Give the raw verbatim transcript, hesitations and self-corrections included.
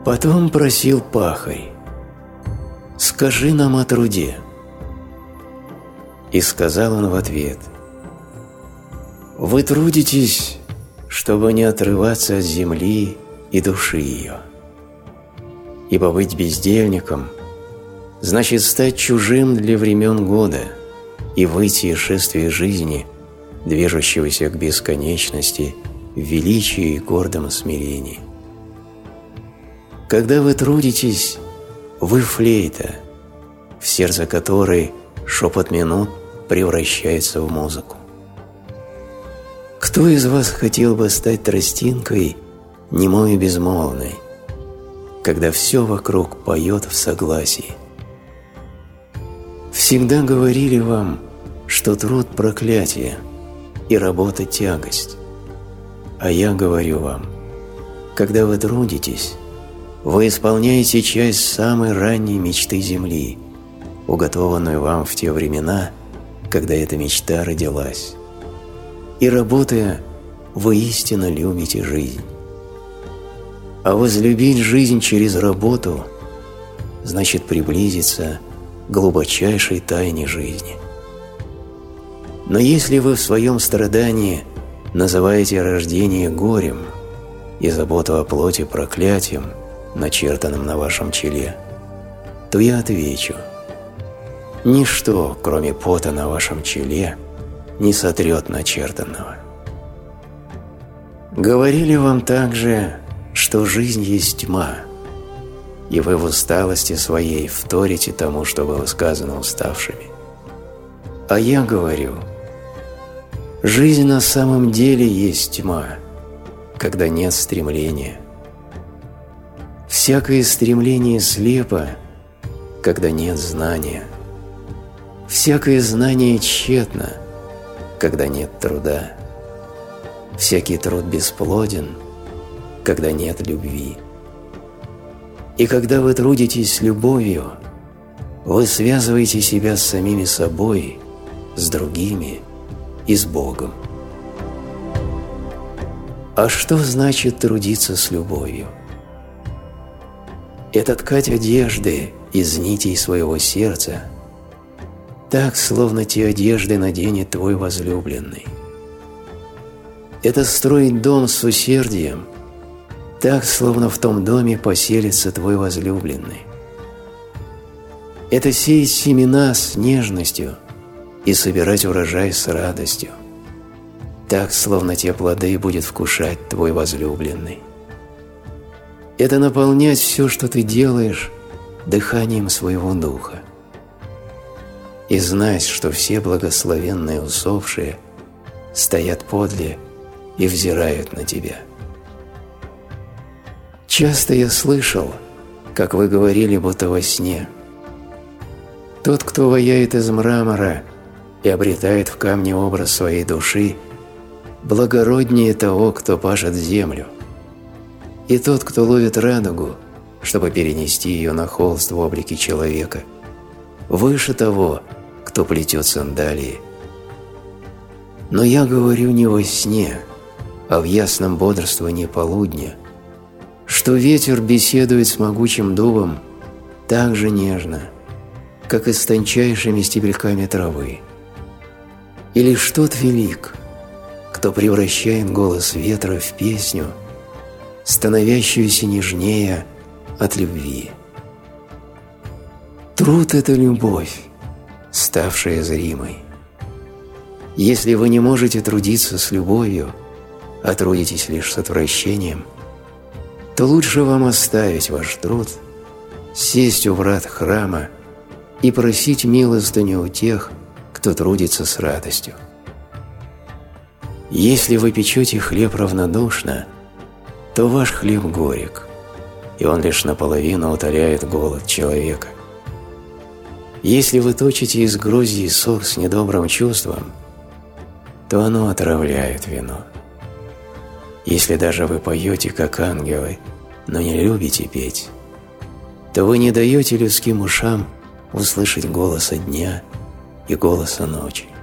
Потом просил пахарь: «Скажи нам о труде». И сказал он в ответ: «Вы трудитесь, чтобы не отрываться от земли и души ее. Ибо быть бездельником значит стать чужим для времен года и выйти из шествия жизни, движущегося к бесконечности в величии и гордом смирении. Когда вы трудитесь, вы флейта, в сердце которой шепот минут превращается в музыку. Кто из вас хотел бы стать тростинкой, немой и безмолвной, когда все вокруг поет в согласии? Всегда говорили вам, что труд – проклятие и работа – тягость. А я говорю вам, когда вы трудитесь, вы исполняете часть самой ранней мечты Земли, уготованную вам в те времена, когда эта мечта родилась. И работая, вы истинно любите жизнь. А возлюбить жизнь через работу значит приблизиться к глубочайшей тайне жизни. Но если вы в своем страдании называете рождение горем и заботу о плоти проклятием, начертанным на вашем челе, то я отвечу: ничто, кроме пота на вашем челе, не сотрет начертанного. Говорили вам также, что жизнь есть тьма, и вы в усталости своей вторите тому, что было сказано уставшими. А я говорю: жизнь на самом деле есть тьма, когда нет стремления. Всякое стремление слепо, когда нет знания. Всякое знание тщетно, когда нет труда. Всякий труд бесплоден, когда нет любви. И когда вы трудитесь с любовью, вы связываете себя с самими собой, с другими и с Богом. А что значит трудиться с любовью? Это ткать одежды из нитей своего сердца, так, словно те одежды наденет твой возлюбленный. Это строить дом с усердием, так, словно в том доме поселится твой возлюбленный. Это сеять семена с нежностью и собирать урожай с радостью, так, словно те плоды будет вкушать твой возлюбленный. Это наполнять все, что ты делаешь, дыханием своего духа. И знать, что все благословенные усопшие стоят подле и взирают на тебя. Часто я слышал, как вы говорили, будто во сне: тот, кто ваяет из мрамора и обретает в камне образ своей души, благороднее того, кто пашет землю. И тот, кто ловит радугу, чтобы перенести ее на холст в облике человека, выше того, кто плетет сандалии. Но я говорю не во сне, а в ясном бодрствовании полудня, что ветер беседует с могучим дубом так же нежно, как и с тончайшими стебельками травы. И лишь тот велик, кто превращает голос ветра в песню, становящуюся нежнее от любви. Труд – это любовь, ставшая зримой. Если вы не можете трудиться с любовью, а трудитесь лишь с отвращением, то лучше вам оставить ваш труд, сесть у врат храма и просить милостыню у тех, кто трудится с радостью. Если вы печете хлеб равнодушно, то ваш хлеб горек, и он лишь наполовину утоляет голод человека. Если вы точите из гроздья сок с недобрым чувством, то оно отравляет вино. Если даже вы поете, как ангелы, но не любите петь, то вы не даете людским ушам услышать голоса дня и голоса ночи.